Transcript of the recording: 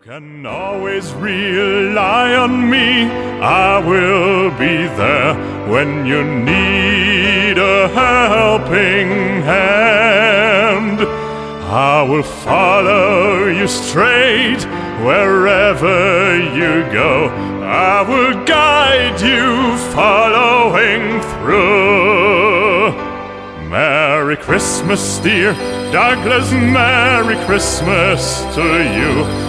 Can always rely on me. I will be there when you need a helping hand. I will follow you straight wherever you go. I will guide you following through. Merry Christmas, dear Douglas, Merry Christmas to you.